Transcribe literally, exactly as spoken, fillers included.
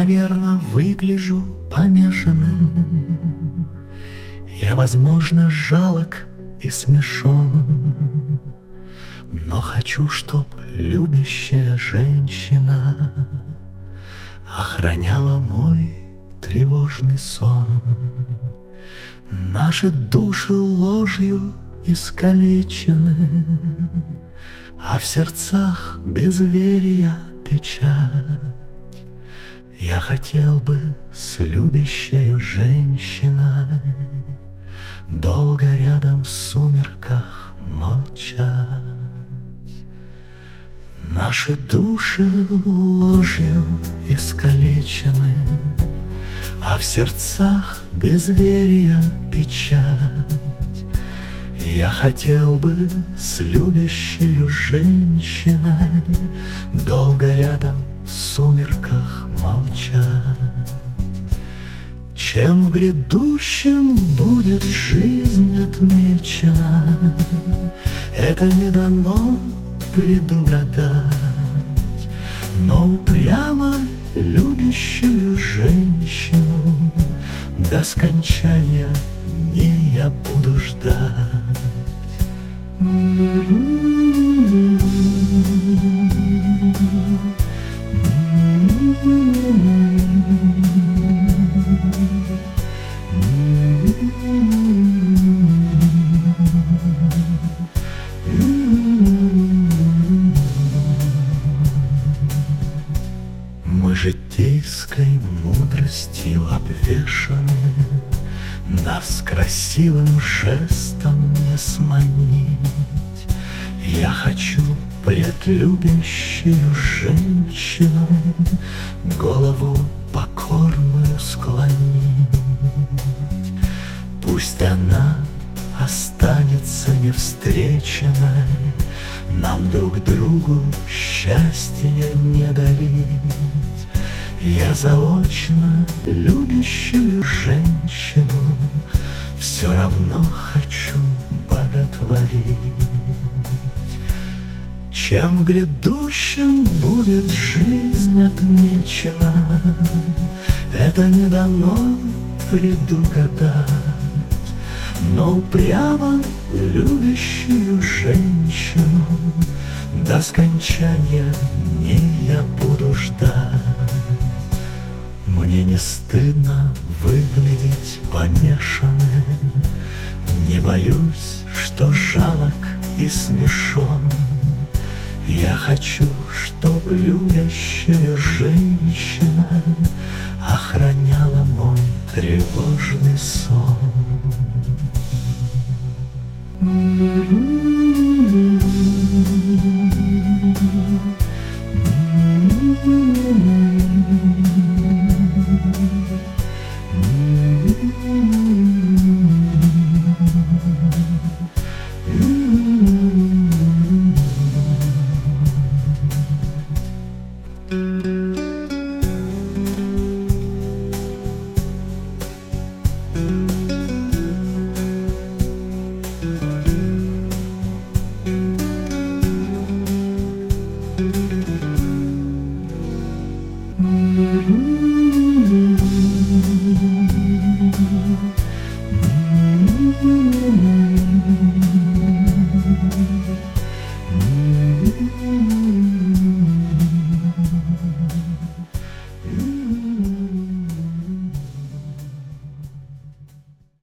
наверно, выгляжу помешанным. Я, возможно, жалок и смешон, но хочу, чтоб любящая женщина охраняла мой тревожный сон. Наши души ложью искалечены, а в сердцах безверия печаль. Я хотел бы с любящей женщиной долго рядом в сумерках молчать. Наши души ложью искалечены, а в сердцах безверия печаль. Я хотел бы с любящей женщиной долго рядом в сумерках молчать. Чем в грядущем будет жизнь отмечена, это не дано предугадать, но упрямо любящую женщину до скончания дней я буду ждать. Мы житейской мудростью обвешаны, нас красивым жестом не сманить. Я хочу пред любящую женщину голову покорную склонить. Пусть она останется невстреченной, нам друг другу счастья не дарить. Я заочно любящую женщину все равно хочу боготворить. Чем в грядущем будет жизнь отмечена, это не дано предугадать, но прямо любящую женщину до скончания дней я буду ждать. Мне не стыдно выглядеть помешанным, не боюсь, что жалок и смешон. Я хочу, чтоб любящая женщина охраняла мой тревожный сон. Mm-hmm.